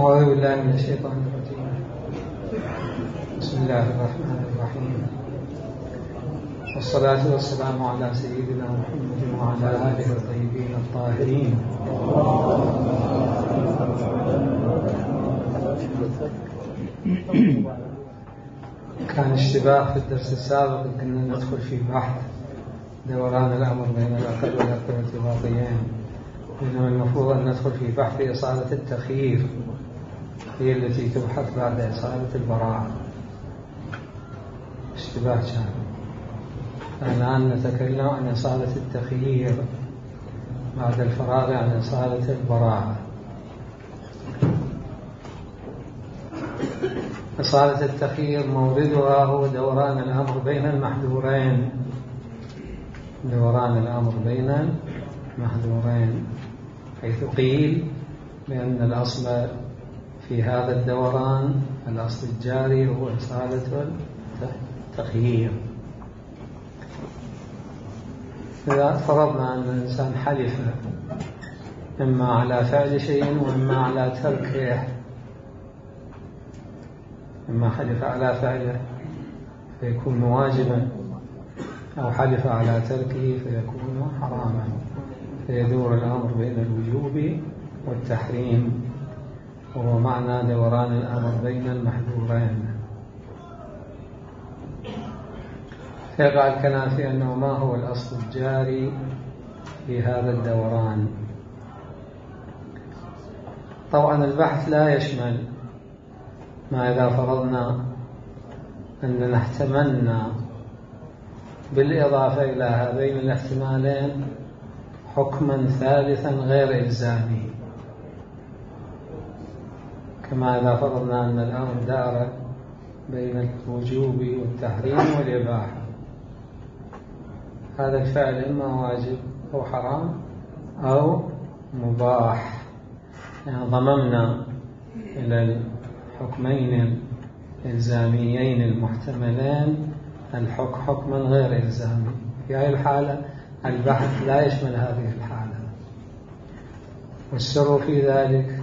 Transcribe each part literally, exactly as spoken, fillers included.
أعوذ بالله من الشيطان الرجيم. بسم الله الرحمن الرحيم، والصلاة والسلام على سيدنا محمد وعلى آله الطيبين الطاهرين. كان اشتباه في الدرس السابق، كنا ندخل في بحث دوران الأمر بين الأقل والأكثر ارتباطيين، إنما المفروض أن ندخل في بحث إصالة التخيير، هي التي تبحث بعد إصالة البراءة. اشتباه كان. الآن نتكلم عن إصالة التخيير بعد الفراغ عن إصالة البراءة. إصالة التخيير موردها هو دوران الأمر بين المحذورين، دوران الأمر بين المحذورين، حيث قيل بأن الأصل في هذا الدوران الأصل الجاري هو إصالة التخيير. إذا فرضنا أن الإنسان حلف إما على فعل شيء وإما على تركه، إما حلف على فعله فيكون واجبا، أو حلف على تركه فيكون حراما، فيدور الأمر بين الوجوب والتحريم، وهو معنى دوران الأمر بين المحذورين. يقع الكلام في أنه ما هو الأصل الجاري في هذا الدوران. طبعا البحث لا يشمل ما إذا فرضنا أننا احتملنا بالإضافة إلى هذين الاحتمالين حكما ثالثا غير إلزامي، كما إذا فرضنا أن الأمر دار بين الوجوب والتحريم والإباحة، هذا الفعل إما واجب أو حرام أو مباح، يعني ضممنا إلى الحكمين الإلزاميين المحتملين الحكم حكما غير إلزامي. في هذه الحالة البحث لا يشمل هذه الحالة، والسر في ذلك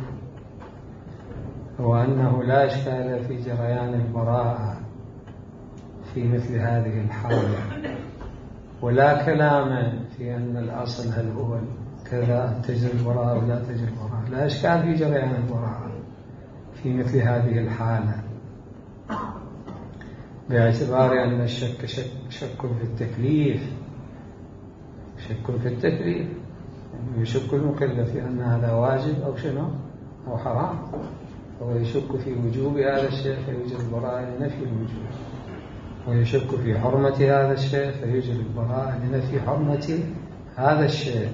هو أنه لا إشكال في جريان البراءة في مثل هذه الحالة، ولا كلام في أن الأصل هل هو كذا تجري البراءة ولا تجري البراءة، لا إشكال في جريان البراءة في مثل هذه الحالة، باعتبار أن الشك شك, شك في التكليف، شك في التكليف يشك المكلف في أن هذا واجب أو شنو أو حرام، هو يشك في وجوب هذا الشيء فيوجب البراءة لنفي الوجوب، ويشك في حرمة هذا الشيء فيوجب البراءة لنفي حرمة هذا الشيء،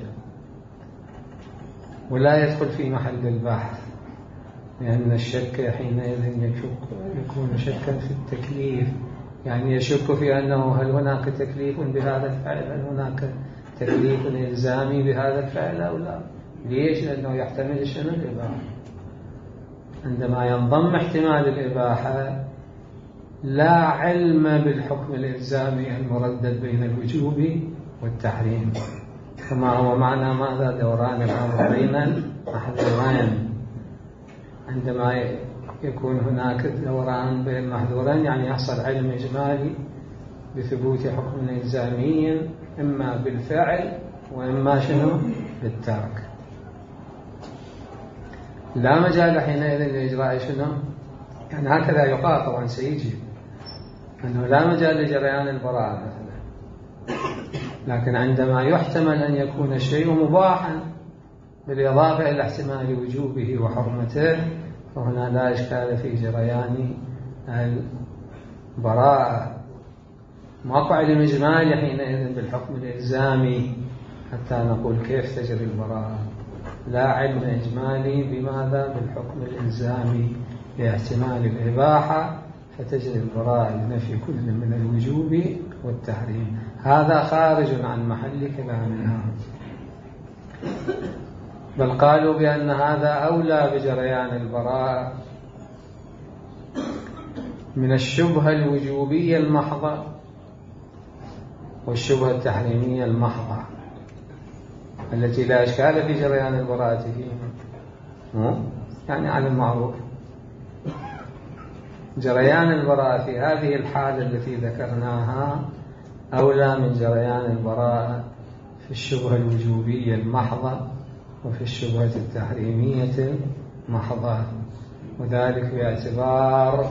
ولا يدخل في محل البحث، لأن الشك حينئذ يكون شكا في التكليف، يعني يشك في أنه هل هناك تكليف بهذا الفعل، هل هناك تكليف إلزامي بهذا الفعل أو لا. ليش؟ لأنه يحتمل شنو الإباحة. عندما ينضم احتمال الإباحة لا علم بالحكم الإلزامي المردد بين الوجوب والتحريم، كما هو معنى ماذا دوران الأمر بين المحذورين. عندما يكون هناك دوران بين المحذورين يعني يحصل علم إجمالي بثبوت حكم إلزامي إما بالفعل وإما شنو بالترك، لا مجال حينئذ لإجراء شنو، يعني هكذا يقال طبعا سيجي أنه لا مجال لجريان البراءة مثلا، لكن عندما يحتمل أن يكون الشيء مباحا بالإضافة إلى احتمال وجوبه وحرمته، فهنا لا إشكال في جريان البراءة. ماكو علم إجمالي حينئذ بالحكم الإلزامي حتى نقول كيف تجري البراءة، لا علم إجمالي بماذا بالحكم الإلزامي لاحتمال الإباحة فتجري البراءة لنفي كل من الوجوب والتحريم. هذا خارج عن محل كلامنا، بل قالوا بأن هذا أولى بجريان البراءة من الشبهة الوجوبية المحضة والشبهة التحريمية المحضة التي لا إشكال في جريان البراءة فيها. يعني على المعروف. جريان البراءة في هذه الحالة التي ذكرناها أولى من جريان البراءة في الشبهة الوجوبية المحضة وفي الشبهة التحريمية المحضة، وذلك باعتبار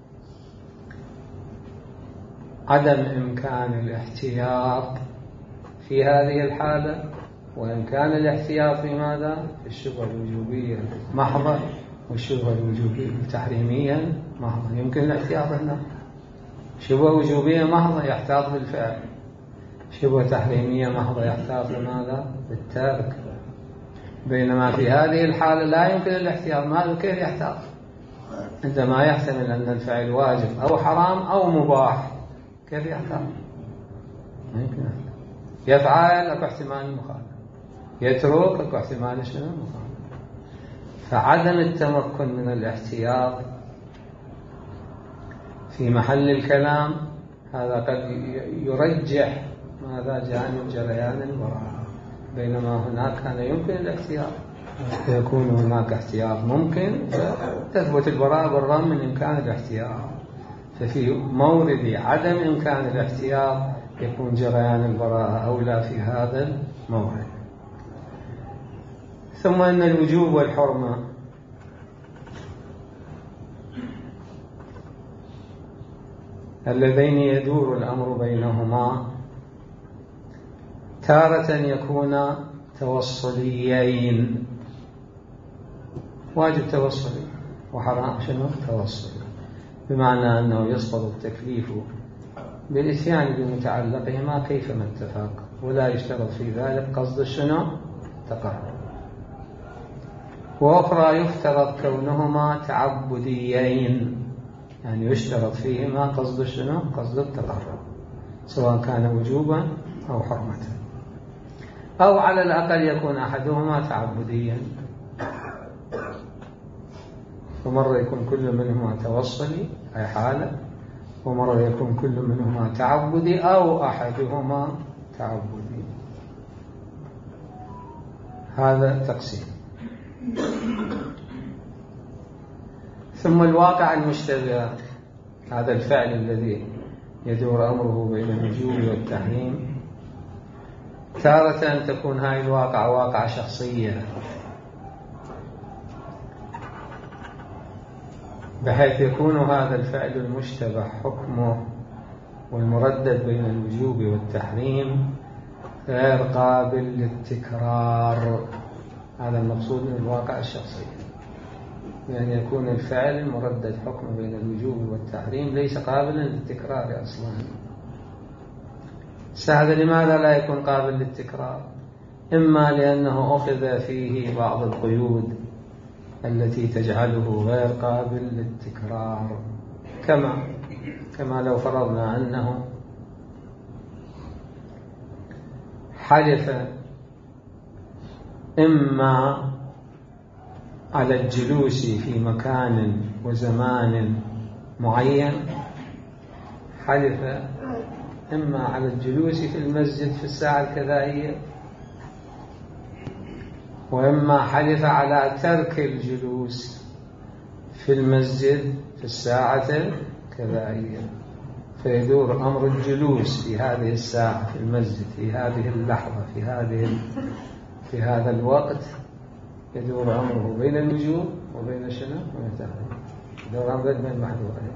عدم إمكان الاحتياط في هذه الحالة، وإن كان الاحتياط في ماذا؟ في الشبهة الوجوبية المحضة والشبهة الوجوبية التحريمية محضة. يمكن الاحتياط هنا. شبهة وجوبية محضة يحتاط بالفعل، شبهة تحريمية محضة يحتاط لماذا؟ بالترك. بينما في هذه الحالة لا يمكن الاحتياط. ماذا؟ كيف يحتاط عندما يحتمل أن الفعل واجب أو حرام أو مباح؟ كيف يحتاط؟ ما يمكن. يفعل أكو احتمال المخالفة، يترك أكو احتمال شنو؟ المخالفة. فعدم التمكن من الاحتياط في محل الكلام هذا قد يرجح ماذا؟ جانب جريان البراءة، بينما هناك كان يمكن الاحتياط، يكون هناك احتياط ممكن تثبت البراءة بالرغم من إمكان الاحتياط. ففي مورد عدم إمكان الاحتياط يكون جريان البراءة أولى في هذا المورد. ثم أن الوجوب والحرمة اللذين يدور الأمر بينهما تارة يكون توصليين، واجب توصلي وحرام شنو؟ توصلي، بمعنى أنه يسقط التكليف بالإتيان بمتعلقهما كيفما اتفق، ولا يشترط في ذلك قصد شنو؟ تقرب. وأخرى يفترض كونهما تعبديين، يعني يشترط فيهما قصد شنو؟ قصد التقرب، سواء كان وجوبا أو حرمة، أو على الأقل يكون أحدهما تعبديا، ومرة يكون كل منهما توصلي أي حالة، ومرة يكون كل منهما تعبدي أو أحدهما تعبدي. هذا تقسيم. ثم الواقع المشتبه، هذا الفعل الذي يدور أمره بين الوجوب والتحريم. تارة تكون هاي الواقع واقع شخصية، بحيث يكون هذا الفعل المشتبه حكمه والمردد بين الوجوب والتحريم غير قابل للتكرار. هذا المقصود من الواقع الشخصي، يعني يكون الفعل المردد حكمه بين الوجوب والتحريم ليس قابلا للتكرار أصلا. هذا لماذا لا يكون قابل للتكرار؟ إما لأنه أخذ فيه بعض القيود التي تجعله غير قابل للتكرار، كما كما لو فرضنا أنه حدث إما على الجلوس في مكان وزمان معين، حدث إما على الجلوس في المسجد في الساعة الكذائية، وإما حدث على ترك الجلوس في المسجد في الساعة الكذائية، فيدور أمر الجلوس في هذه الساعة في المسجد في هذه اللحظة في هذه في هذا الوقت، يدور أمره بين الوجوب وبين شنو؟ وبين التحريم، يدور أمره بين المحظورين.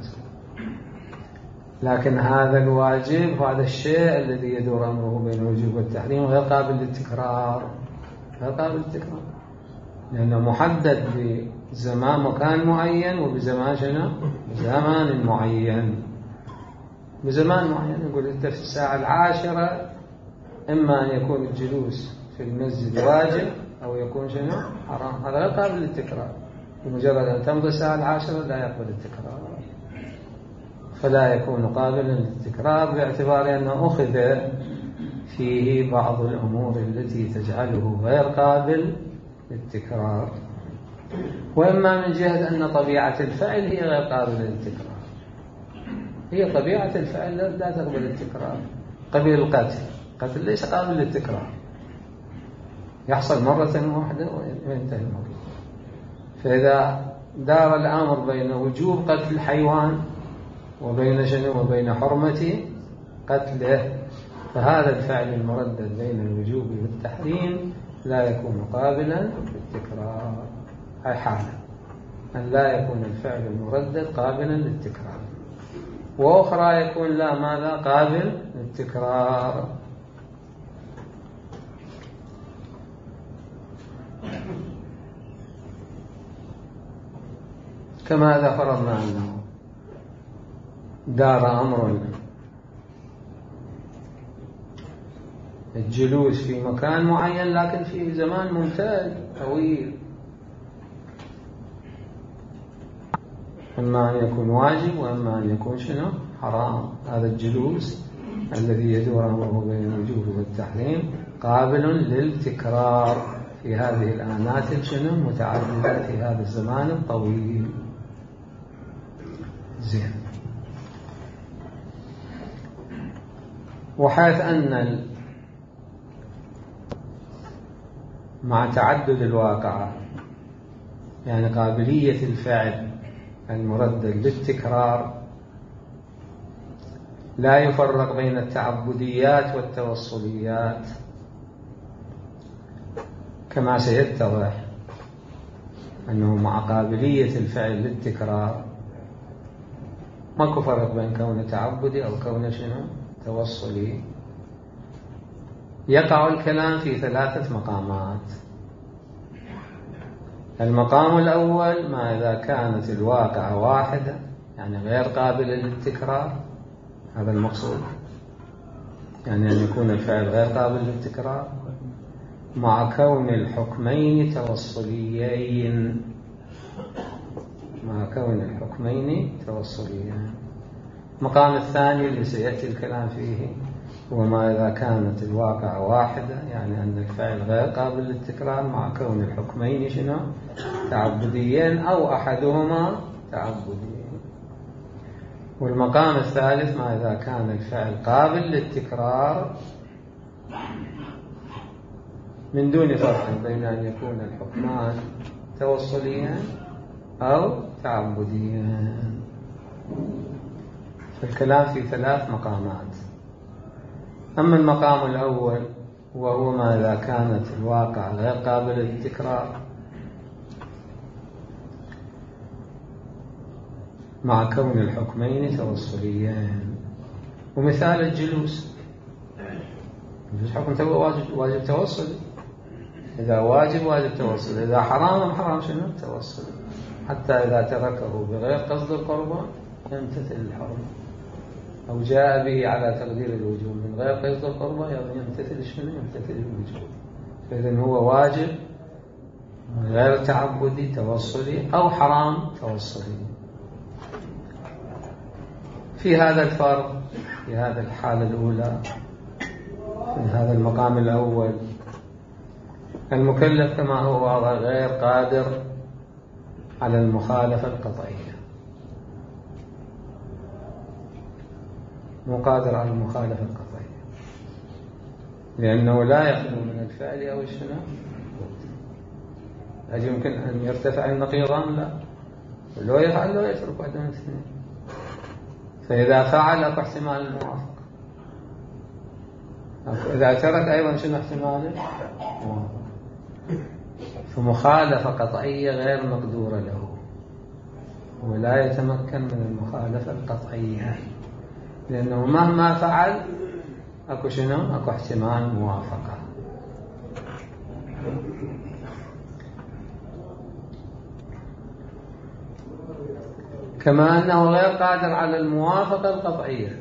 لكن هذا الواجب، هذا الشيء الذي يدور أمره بين الوجوب والتحريم غير قابل للتكرار، غير قابل للتكرار، لأنه محدد بزمان مكان معين وبزمان شنو؟ بزمان معين، بزمان معين. يقول أنت في الساعة العاشرة إما أن يكون الجلوس في المسجد واجب أو يكون شنو؟ حرام. هذا غير قابل للتكرار، بمجرد أن تمضي الساعة العاشرة لا يقبل التكرار، فلا يكون قابلا للتكرار باعتبار أنه أخذ فيه بعض الأمور التي تجعله غير قابل للتكرار. وإما من جهة أن طبيعة الفعل هي غير قابلة للتكرار، هي طبيعة الفعل لا تقبل التكرار. قبيل القتل، قتل ليس قابل للتكرار، يحصل مرة واحدة وينتهي الموضوع. فإذا دار الأمر بين وجوب قتل الحيوان وبين شنو وبين حرمة قتله، فهذا الفعل المردد بين الوجوب والتحريم لا يكون قابلا للتكرار، أي حالة أن لا يكون الفعل المردد قابلا للتكرار، وأخرى يكون لا ماذا قابل للتكرار. كما إذا فرضنا أنه دار أمر الجلوس في مكان معين لكن في زمان ممتد طويل، إما أن يكون واجب وإما أن يكون شنو حرام. هذا الجلوس الذي يدور أمره بين الوجوب والتحريم قابل للتكرار في هذه الآنات شنو متعددة في هذا الزمان الطويل. زين. وحيث أن مع تعدد الواقعة يعني قابلية الفعل المردد للتكرار لا يفرق بين التعبديات والتوصليات كما سيتضح أنه مع قابلية الفعل للتكرار ماكو فرق بين كونه تعبدي أو كونه شنو توصلي. يقع الكلام في ثلاثة مقامات. المقام الأول ما إذا كانت الواقعة واحدة يعني غير قابلة للتكرار، هذا المقصود، يعني أن يكون الفعل غير قابل للتكرار مع كون الحكمين توصليين، مع كون الحكمين توصليين. المقام الثاني اللي سيأتي الكلام فيه هو ما إذا كانت الواقعة واحدة يعني أن الفعل غير قابل للتكرار مع كون الحكمين شنو تعبديين أو أحدهما تعبدي. والمقام الثالث ما إذا كان الفعل قابل للتكرار من دون فرق بين أن يكون الحكمان توصليان أو تعبديان. فالكلام في ثلاث مقامات. أما المقام الأول وهو ما إذا كانت الواقع غير قابلة للتكرار مع كون الحكمين توصليان. ومثال الجلوس، مفيش حكم تو واجب واجب توصلي، إذا واجب واجب توصلي، إذا حرام حرام شنو توصلي، حتى إذا تركه بغير قصد القربان يمتثل الحرم، أو جاء به على تقدير الوجوب من غير قصد القربان يمتثل شنو يمتثل الوجوب. فإذن هو واجب غير تعبدي توصلي أو حرام توصلي. في هذا الفرق في هذا الحالة الأولى في هذا المقام الأول المكلف كما هو واضح غير قادر على المخالفة القطعية، مو قادر على المخالفة القطعية لأنه لا يخلو من الفعل أو الشنو. هل يمكن أن يرتفع النقيضان؟ لا، لو يفعل لو يترك واحد من الاثنين. فإذا فعل أكو احتمال الموافقة، إذا ترك أيضا شنو احتمال الموافقة. فمخالفة قطعية غير مقدورة له ولا يتمكن من المخالفة القطعية لأنه مهما فعل أكو شنو أكو احتمال موافقة. كما أنه غير قادر على الموافقة القطعية،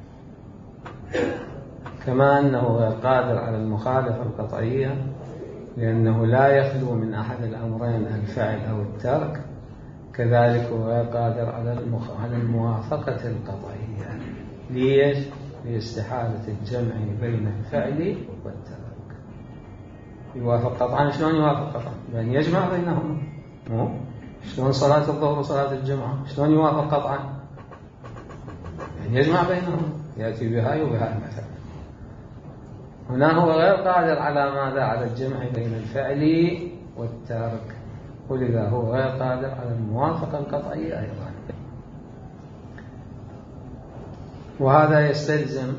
كما أنه غير قادر على المخالفة القطعية لأنه لا يخلو من أحد الأمرين الفعل أو الترك، كذلك هو غير قادر على على الموافقة القطعية. ليش؟ لاستحالة الجمع بين الفعل والترك. يوافق قطعا، شلون يوافق قطعا؟ يعني يجمع بينهما، مو شلون صلاة الظهر وصلاة الجمعة شلون يوافق قطعا؟ يعني يجمع بينهما، يأتي بهاي وبهاي مثلا. هنا هو غير قادر على ماذا؟ على الجمع بين الفعل والترك، ولذا هو غير قادر على الموافقة القطعية أيضا. وهذا يستلزم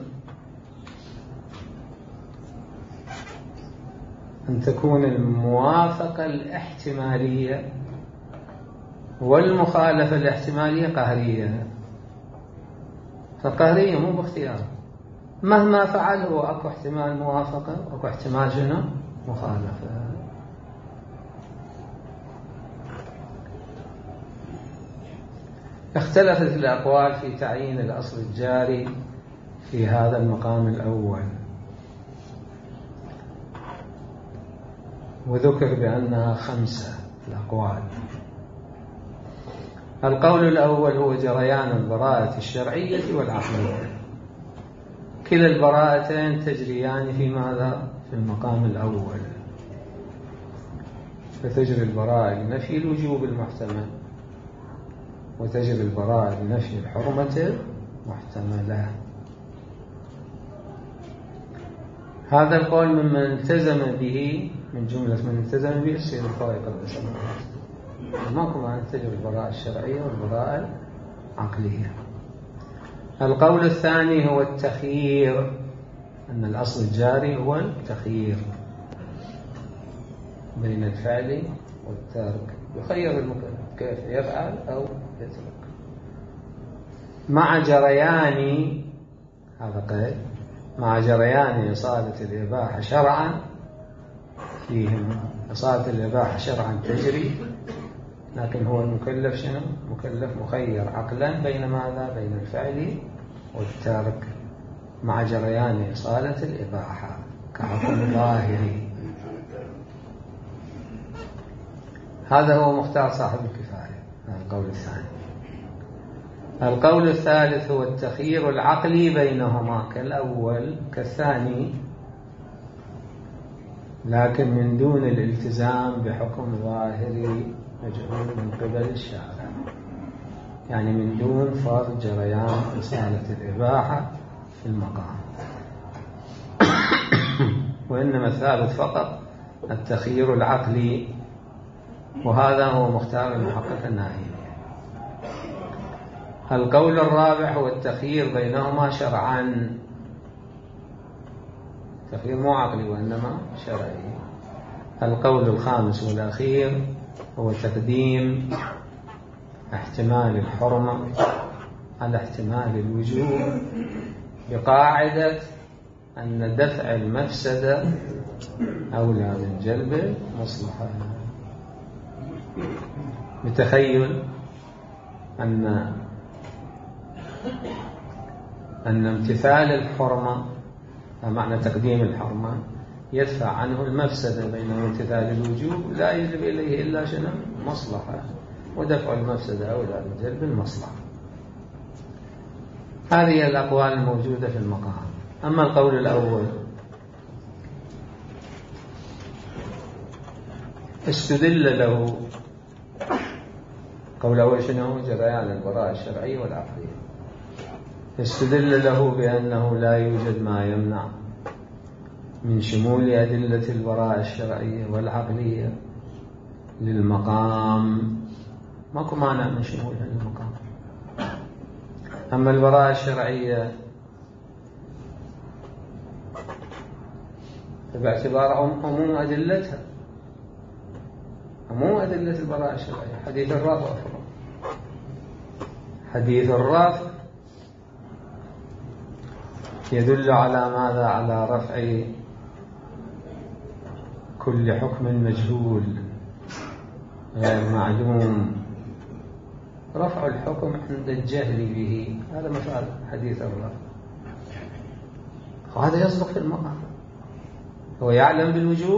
أن تكون الموافقة الاحتمالية والمخالفة الاحتمالية قهرية، فقهرية مو باختيار، مهما فعل هو أكو احتمال موافقة وأكو احتمال شنو؟ مخالفة. اختلفت الأقوال في تعيين الأصل الجاري في هذا المقام الأول، وذكر بأنها خمسة الأقوال. القول الأول هو جريان البراءة الشرعية والعقلية، كلا البراءتين تجريان في ماذا؟ في المقام الأول. فتجري البراءة لنفي الوجوب المحتمل، وتجري البراءة لنفي الحرمة المحتملة. هذا القول ممن التزم به، من جملة من التزم به السيد الخوئي قدس الله، ماكو معنى تجري البراءة الشرعية والبراءة العقلية. القول الثاني هو التخيير، أن الأصل الجاري هو التخيير بين الفعل والترك، يخير المكلف كيف يفعل أو يترك، مع جريان، هذا قيد، مع جريان إصالة الإباحة شرعا، فيهم إصالة الإباحة شرعا تجري، لكن هو المكلف شنو؟ مكلف مخير عقلا بين ماذا؟ بين الفعل والترك، مع جريان إصالة الإباحة كحكم ظاهري. هذا هو مختار صاحب الكفاية، هذا القول الثاني. القول الثالث هو التخيير العقلي بينهما كالأول كالثاني، لكن من دون الالتزام بحكم ظاهري مجهول من قبل الشارع، يعني من دون فرض جريان إصالة الإباحة في المقام، وإنما الثالث فقط التخيير العقلي، وهذا هو مختار المحقق الناهي. القول الرابع هو التخيير بينهما شرعا، تخيير مو عقلي وإنما شرعي. القول الخامس والأخير هو تقديم احتمال الحرمة على احتمال الوجوب، بقاعدة أن دفع المفسدة أولى من جلب المصلحة، بتخيل أن أن امتثال الحرمة، معنى تقديم الحرمة، يدفع عنه المفسدة، بينما امتثال الوجوب لا يجلب إليه إلا شنو؟ مصلحة، ودفع المفسدة أولى من جلب المصلحة. هذه الأقوال الموجودة في المقام. أما القول الأول استدل له، قول أول شنو؟ جريان البراءة الشرعية والعقلية. استدل له بأنه لا يوجد ما يمنع من شمول أدلة البراءة الشرعية والعقلية للمقام، ماكو مانع من شمولها للمقام. أما البراءة الشرعية باعتبار عموم أدلتها، عموم أدلة البراءة الشرعية، حديث الرافع، حديث الرافع يدل على ماذا؟ على رفع كل حكم مجهول غير معلوم، رفع الحكم عند الجهل به، هذا مثال حديث الرافع. وهذا يصدق في المقام. هو يعلم بالوجوب؟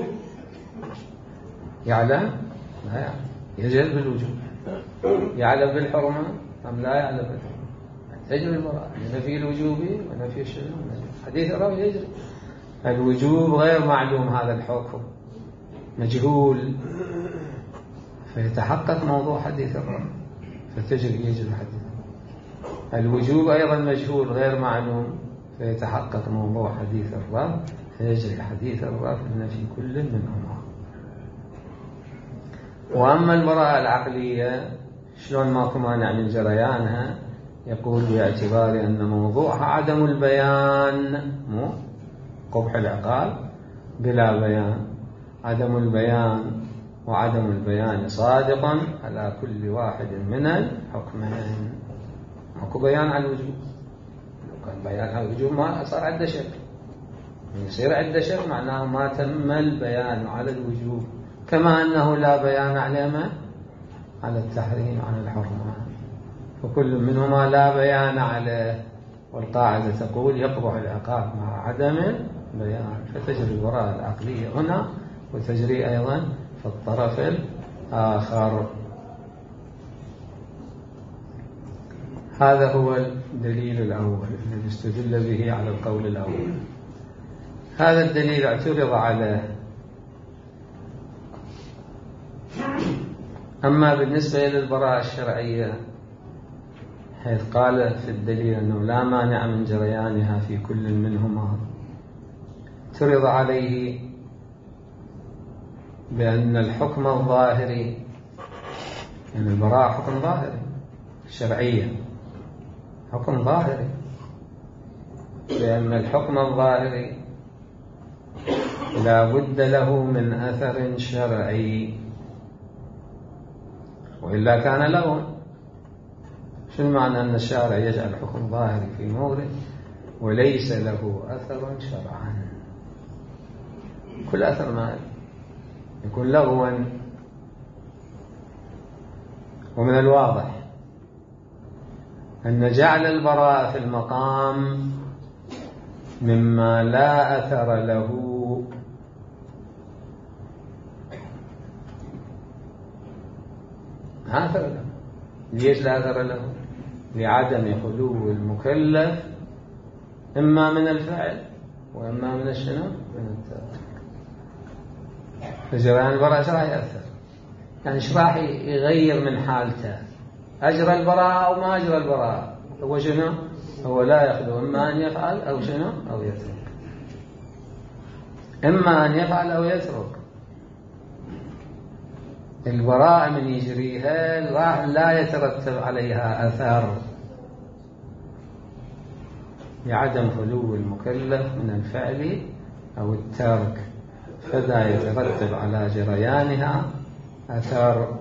يعلم؟ لا يعلم، يجهل بالوجوب. يعلم بالحرمة أم لا يعلم بالحرمة؟ تجري المرأة نفي الوجوب ونفي الشرع. حديث الرافع يجري الوجوب غير معلوم، هذا الحكم مجهول، فيتحقق موضوع حديث الرافع فتجري يجري حديث الوجوب أيضا مجهول غير معلوم، فيتحقق موضوع حديث الرافع فيجري حديث الرافع نفي كل منهما. وأما البراءة العقلية شلون ماكو مانع من جريانها؟ يقول باعتبار أن موضوعها عدم البيان، مو قبح العقال بلا بيان، عدم البيان، وعدم البيان صادق على كل واحد من الحكمين. ماكو بيان على الوجوب، لو كان بيان على الوجوب ما صار عنده شك، يصير عنده شك معناه ما تم البيان على الوجوب، كما أنه لا بيان على ما على التحريم على الحرمة، فكل منهما لا بيان عليه، والقاعدة تقول يقبح العقاب مع عدم البيان، فتجري البراءة العقلية هنا وتجري أيضا في الطرف الآخر. هذا هو الدليل الأول الذي استدل به على القول الأول. هذا الدليل اعترض عليه. أما بالنسبة إلى البراءة الشرعية حيث قال في الدليل أنه لا مانع من جريانها في كل منهما، اعترض عليه بأن الحكم الظاهري، يعني البراءة حكم ظاهري شرعيا، حكم ظاهري، بأن الحكم الظاهري لا بد له من أثر شرعي، وإلا كان لغوا. شو معنى أن الشارع يجعل حكم ظاهري في مورد وليس له أثر شرعا؟ كل أثر ما يكون لغوا. ومن الواضح أن جعل البراءة في المقام مما لا أثر له لا أثر له. ليش لا أثر له؟ لعدم خلو المكلف إما من الفعل وإما من الشنو من الترك. فجريان البراءة ايش راح يأثر؟ يعني ايش راح يغير من حالته؟ أجرى البراءة أو ما أجرى البراءة؟ هو شنو؟ هو لا يخلو إما أن يفعل أو شنو أو يترك، إما أن يفعل أو يترك. البراءة من يجريها راح لا يترتب عليها أثر لعدم خلو المكلف من الفعل أو الترك، فلا يترتب على جريانها أثر.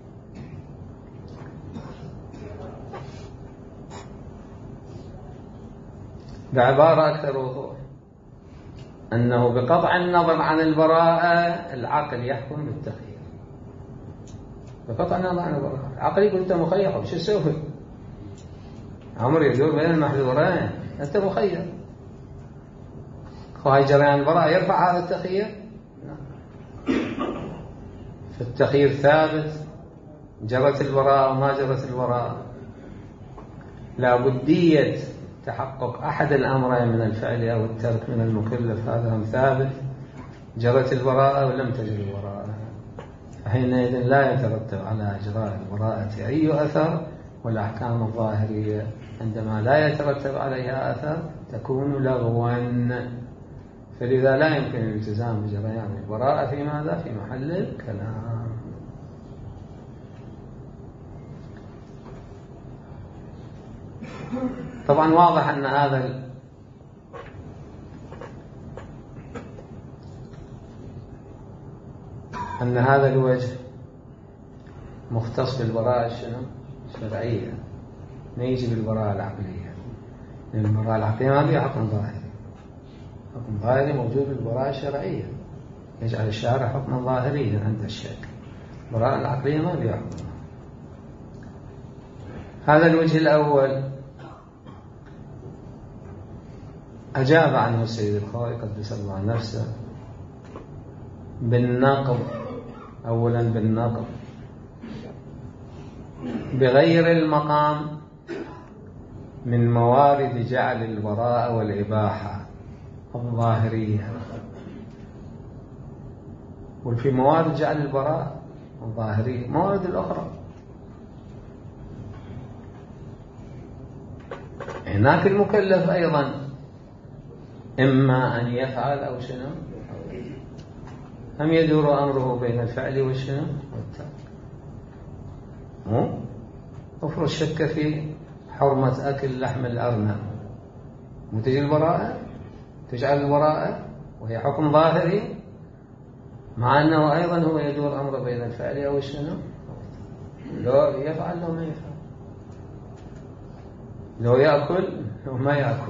بعبارة أكثر وضوح أنه بقطع النظر عن البراءة العقل يحكم بالتخيير. بقطع النظر عن البراءة العقل يقول أنت مخير، وش تسوي؟ أمر يدور بين المحذورين، أنت مخير. وهي جريان البراءة يرفع هذا التخيير؟ فالتخيير ثابت، جرت البراءة وما جرت البراءة. لا بدية تحقق أحد الأمرين من الفعل أو الترك من المكلف، هذا هم ثابت. جرت البراءة ولم تجر البراءة، فحينئذ لا يترتب على إجراء البراءة أي أثر. والأحكام الظاهرية عندما لا يترتب عليها أثر تكون لغوا، فلذا لا يمكن الالتزام بجريان البراءة في ماذا؟ في محل الكلام. طبعا واضح أن هذا أن هذا الوجه مختص بالبراءة الشنو؟ الشرعية، ما يجي بالبراءة العقلية، لأن البراءة العقلية ما فيها حكم ظاهري. حكم ظاهري موجود بالبراءة الشرعية، يجعل الشارع حكما ظاهريا عند الشك. البراءة العقلية ما فيها حكم. هذا الوجه الأول أجاب عنه السيد الخوئي قدس الله نفسه بالنقض. أولا بالنقض بغير المقام من موارد جعل البراءة والإباحة الظاهرية، وفي موارد جعل البراءة الظاهرية موارد الأخرى. هناك المكلف أيضا إما أن يفعل أو شنو، أم يدور أمره بين الفعل والشنو والترك. مو افرض شك في حرمة أكل لحم الأرنب، وتجي البراءة تجعل البراءة وهي حكم ظاهري، مع أنه أيضا هو يدور أمر بين الفعل أو الشنو، لو يفعل لو ما يفعل، لو يأكل لو ما يأكل.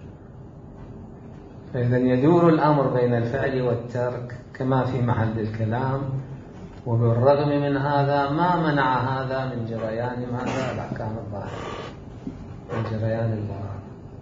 فإذا يدور الأمر بين الفعل والترك كما في محل الكلام. وبالرغم من هذا ما منع هذا من جريان ماذا الأحكام الظاهرة، من جريان البراءة.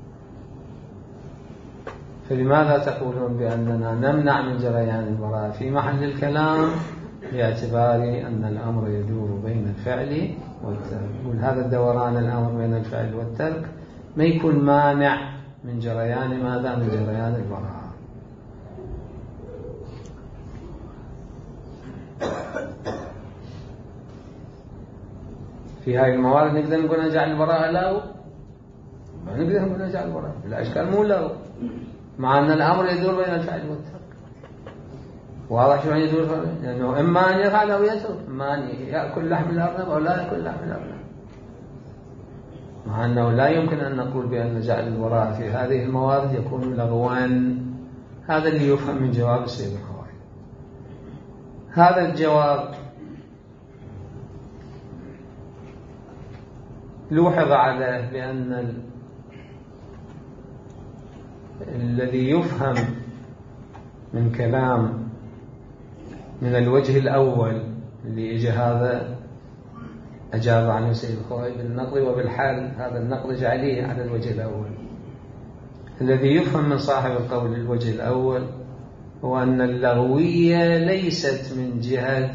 فلماذا تقولون بأننا نمنع من جريان البراءة في محل الكلام؟ باعتبار أن الأمر يدور بين الفعل والترك. يقول هذا الدوران الأمر بين الفعل والترك ما يكون مانع من جريان ماذا؟ من جريان البراءة. في هذه الموارد نقدر نقول نجعل البراءة له؟ ما نقدر نقول نجعل البراءة، لا إشكال مو له، مع أن الأمر يدور بين الفعل والترك. واضح شو يعني يدور؟ لأنه إما أن يفعل أو يترك، إما أن يأكل لحم الأرنب أو لا يأكل لحم الأرنب، مع أنه لا يمكن أن نقول بأن جعل البراءة في هذه الموارد يكون لغوا. هذا اللي يفهم من جواب السيد الخواري. هذا الجواب لوحظ عليه بأن ال... الذي يفهم من كلام من الوجه الأول اللي إجا هذا أجاب عنه السيد الخواري بالنقل وبالحال، هذا النقل جعليه على الوجه الأول. الذي يفهم من صاحب القول الوجه الأول هو أن اللغوية ليست من جهة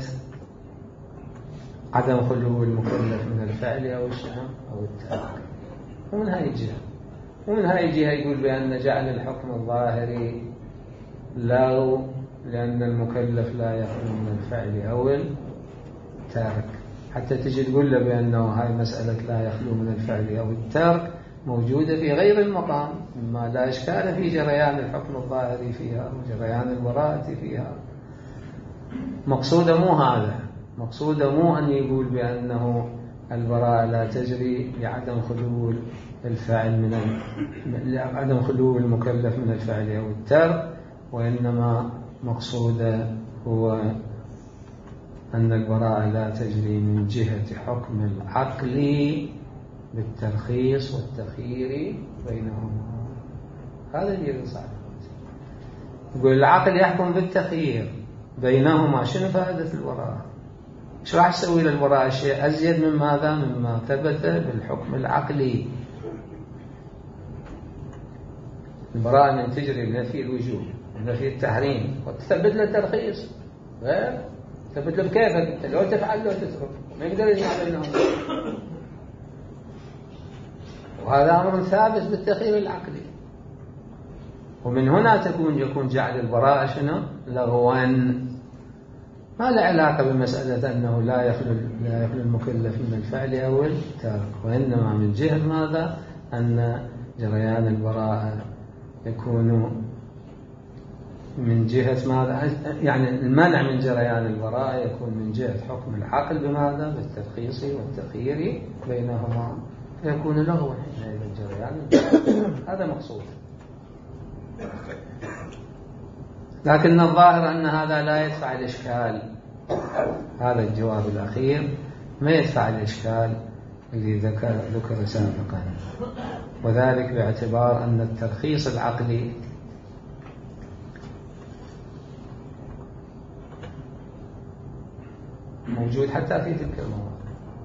عدم خلو المكلف من الفعل أو الشنو أو الترك، ومن هاي الجهة. ومن هاي الجهة يقول بأن جعل الحكم الظاهري لغو، لأن المكلف لا يخلو من الفعل أو الترك. حتى تجي تقول له بأنه هاي مسألة لا يخلو من الفعل أو الترك موجودة في غير المقام، مما لا إشكال في جريان الحكم الظاهري فيها وجريان البراءة فيها. مقصوده مو هذا، مقصوده مو أن يقول بأنه البراءة لا تجري لعدم خلو الفاعل من عدم خلو المكلف من الفعل أو الترك، وإنما مقصوده هو أن البراءة لا تجري من جهة حكم العقل بالترخيص والتخيير بينهما. هذا اللي يصح. يقول العقل يحكم بالتخيير بينهما، شنو فائدة البراءة؟ شو راح تسوي للبراءة؟ شيء أزيد من ماذا؟ مما ثبت بالحكم العقلي. البراءة من تجري لنفي الوجوب ونفي التحريم، وتثبت له الترخيص، غير ثبت له بكيفك، لو تفعل له تترك، ما يقدر يجمع بينهم. وهذا أمر ثابت بالتخيير العقلي. ومن هنا تكون يكون جعل البراءة شنو؟ لغوا، ما له علاقة بمسألة أنه لا يخلو لا يخلو المكلف من الفعل أو الترك، وإنما من جهة ماذا؟ أن جريان البراءة يكون من جهة ماذا؟ يعني المنع من جريان البراءة يكون من جهة حكم العقل بماذا؟ بالترخيص والتخيير بينهما، فيكون لغوا حينئذ جريان البراءة. هذا مقصود. لكن الظاهر أن هذا لا يدفع الإشكال. هذا الجواب الأخير ما يدفع الإشكال الذي ذكر ذكر سابقا، وذلك باعتبار أن الترخيص العقلي موجود حتى في تلك الموارد.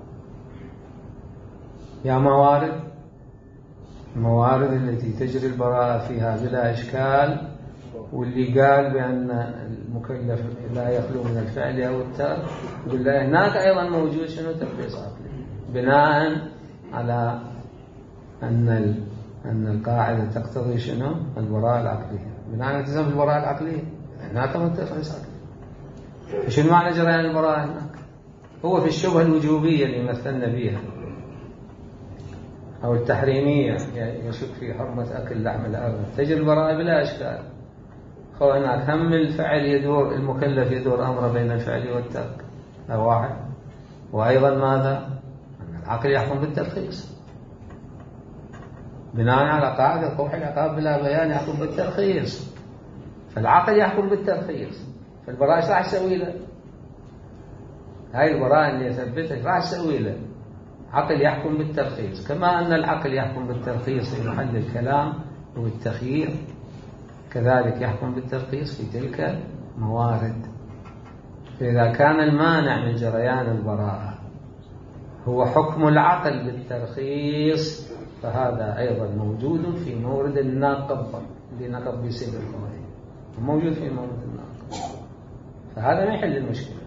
يا موارد الموارد التي تجري البراءة فيها بلا إشكال، واللي قال بأن المكلف لا يخلو من الفعل أو الترك، يقول له هناك أيضا موجود شنو؟ ترخيص عقلي، بناء على أن أن القاعدة تقتضي شنو؟ البراءة العقلية، بناء على التزام البراءة العقلية هناك من ترخيص عقلي. شنو معنى جريان البراءة هناك؟ هو في الشبهة الوجوبية اللي مثلنا بها أو التحريمية، يعني يشك في حرمة أكل لحم الأرنب، تجري البراءة بلا إشكال. هو هناك هم الفعل يدور، المكلف يدور أمره بين الفعل والترك، هذا واحد. وأيضا ماذا؟ العقل يحكم بالترخيص بناء على قاعدة قبح العقاب بلا بيان يحكم بالترخيص، فالعقل يحكم بالترخيص. فالبراءة ايش راح تسوي له؟ هاي البراءة اللي يثبتها ايش راح تسوي له؟ عقل يحكم بالترخيص، كما أن العقل يحكم بالترخيص في محل الكلام والتخيير، كذلك يحكم بالترخيص في تلك الموارد. فإذا كان المانع من جريان البراءة هو حكم العقل بالترخيص، فهذا أيضا موجود في مورد الناقض اللي نقض بسبب القضية، موجود في مورد الناقض، فهذا ما يحل المشكلة.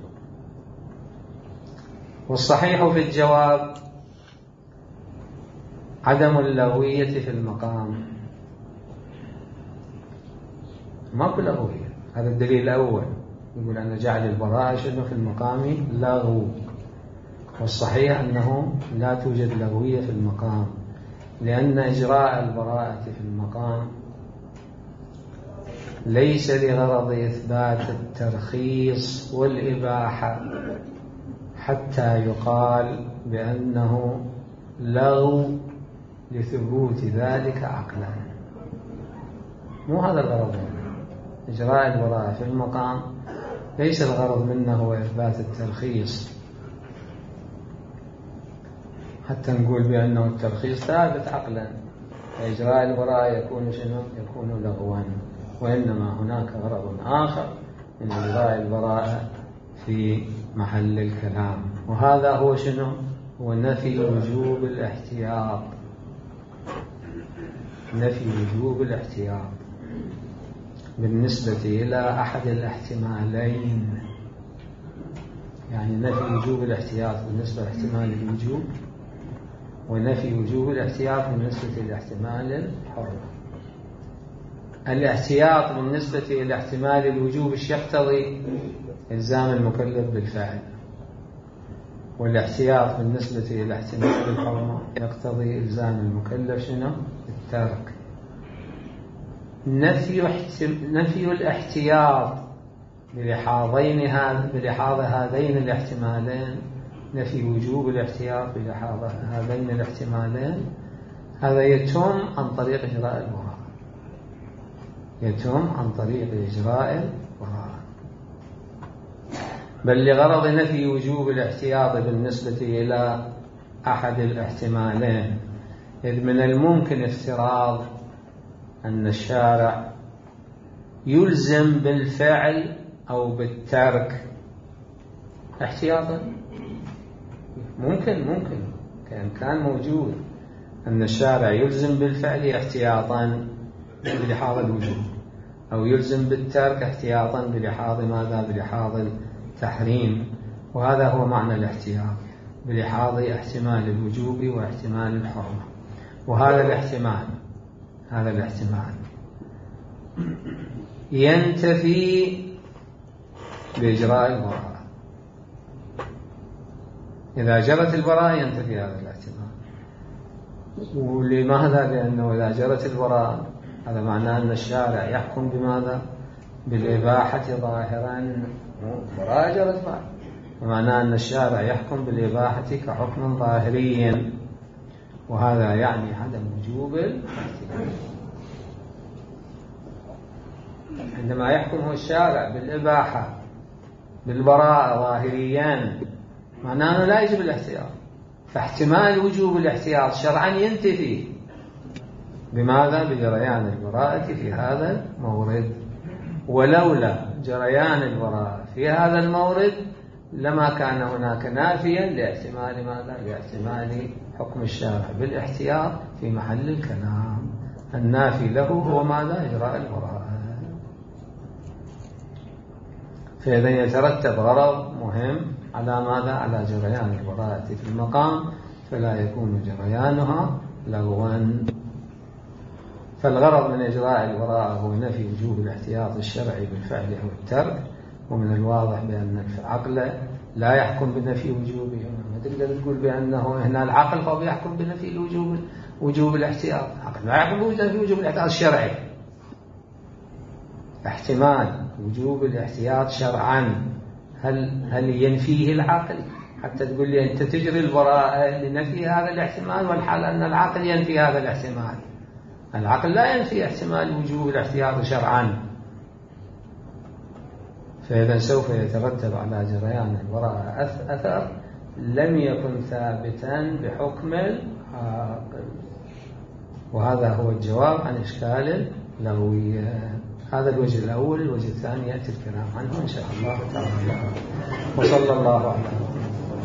والصحيح في الجواب عدم اللغوية في المقام، ماكو لغوية. هذا الدليل الأول، يقول أن جعل البراءة شنو في المقام لغو، والصحيح أنه لا توجد لغوية في المقام، لأن إجراء البراءة في المقام ليس لغرض إثبات الترخيص والإباحة حتى يقال بأنه لغو لثبوت ذلك عقلا. مو هذا الغرض منه. إجراء البراءة في المقام ليس الغرض منه هو إثبات الترخيص حتى نقول بأنه الترخيص ثابت عقلا، فإجراء البراءة يكون شنو؟ يكون لغوا. وإنما هناك غرض آخر من إجراء البراءة في محل الكلام، وهذا هو شنو؟ هو نفي وجوب الاحتياط، نفي وجوب الاحتياط بالنسبة إلى أحد الاحتمالين، يعني نفي وجوب الاحتياط بالنسبة لاحتمال الوجوب، ونفي وجوب الاحتياط بالنسبة لاحتمال الحرمة. الاحتياط بالنسبة إلى احتمال الوجوب ايش يقتضي؟ إلزام المكلف بالفعل، والاحتياط بالنسبة إلى احتمال الحرمة يقتضي إلزام المكلف شنو؟ الترك. نفي نفي الاحتياط بلحاظين هذ بلحاظ هذين الاحتمالين، نفي وجوب الاحتياط بلحاظ هذين الاحتمالين، هذا يتم عن طريق إجراء البراءة، يتم عن طريق إجراء البراءة. بل لغرض نفي وجوب الاحتياط بالنسبة إلى أحد الاحتمالين، إذ من الممكن افتراض أن الشارع يلزم بالفعل أو بالترك احتياطا. ممكن ممكن كان كان موجود أن الشارع يلزم بالفعل احتياطا بلحاظ الوجوب، أو يلزم بالترك احتياطا بلحاظ ماذا؟ بلحاظ التحريم. وهذا هو معنى الاحتياط، بلحاظ احتمال الوجوب واحتمال الحرمة. وهذا الاحتمال هذا الاحتمال ينتفي بإجراء البراءة. إذا جرت البراءة ينتفي هذا الاحتمال. ولماذا؟ لأنه إذا جرت البراءة هذا معناه أن الشارع يحكم بماذا؟ بالإباحة ظاهرا. البراءة جرت بعد، ومعناه أن الشارع يحكم بالإباحة كحكم ظاهري، وهذا يعني عدم وجوب الاحتمال. عندما يحكم هو الشارع بالإباحة بالبراءة ظاهريا، معناه أنه لا يجب الاحتياط، فاحتمال وجوب الاحتياط شرعا ينتفي بماذا؟ بجريان البراءة في هذا المورد. ولولا جريان البراءة في هذا المورد لما كان هناك نافيا لاحتمال ماذا؟ لاحتمال حكم الشارع بالاحتياط في محل الكلام. النافي له هو ماذا؟ إجراء البراءة. فإذا يترتب غرض مهم على ماذا؟ على جريان البراءة في المقام، فلا يكون جريانها لغوا. فالغرض من إجراء البراءة هو نفي وجوب الاحتياط الشرعي بالفعل أو الترك، ومن الواضح بأن العقل لا يحكم بنفي وجوبه. ما تقدر تقول بأنه هنا العقل فهو يحكم بنفي الوجوب وجوب الاحتياط، العقل لا يحكم بنفي وجوب الاحتياط الشرعي. احتمال وجوب الاحتياط شرعا هل هل ينفيه العقل؟ حتى تقول لي أنت تجري البراءة لنفي هذا الاحتمال، والحال أن العقل ينفي هذا الاحتمال. العقل لا ينفي احتمال وجوب الاحتياط شرعا. فإذا سوف يترتب على جريان البراءة أثر لم يكن ثابتا بحكم العاقل. وهذا هو الجواب عن إشكال اللغوية. هذا الوجه الأول. الوجه الثاني يأتي الكلام عنه إن شاء الله تعالى. وصلى الله عليه وسلم.